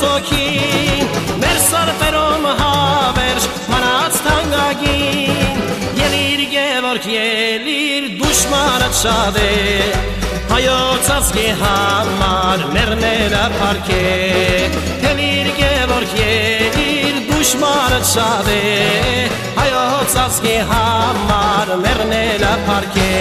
սոքին մեր սարպերում հավերժ մնաց թանկագին ելիր Գևորգ ելիր դուշմանդ շատ է հայոց ազգի համար մեռնելը փառք է ելիր Գևորգ ելիր դուշմանդ շատ է հայոց ազգի համար մեռնելը փառք է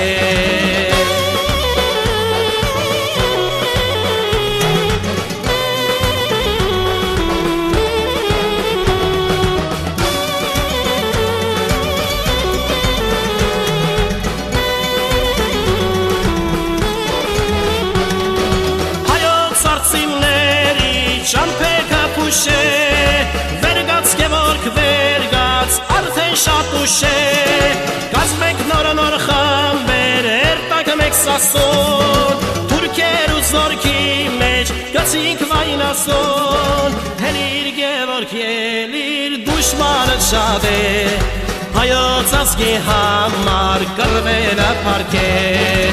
Վերգաց Գևորգ վերգաց արդեն շատ ուշ է կազմենք նոր խմբեր երտակ մեկ սասուն թուրքեր ու զորքի մեջ գցինք վայնասուն ելիր Գևորգ ելիր դուշմանդ շատ է հայոց ազգի համար կռվելը փառք է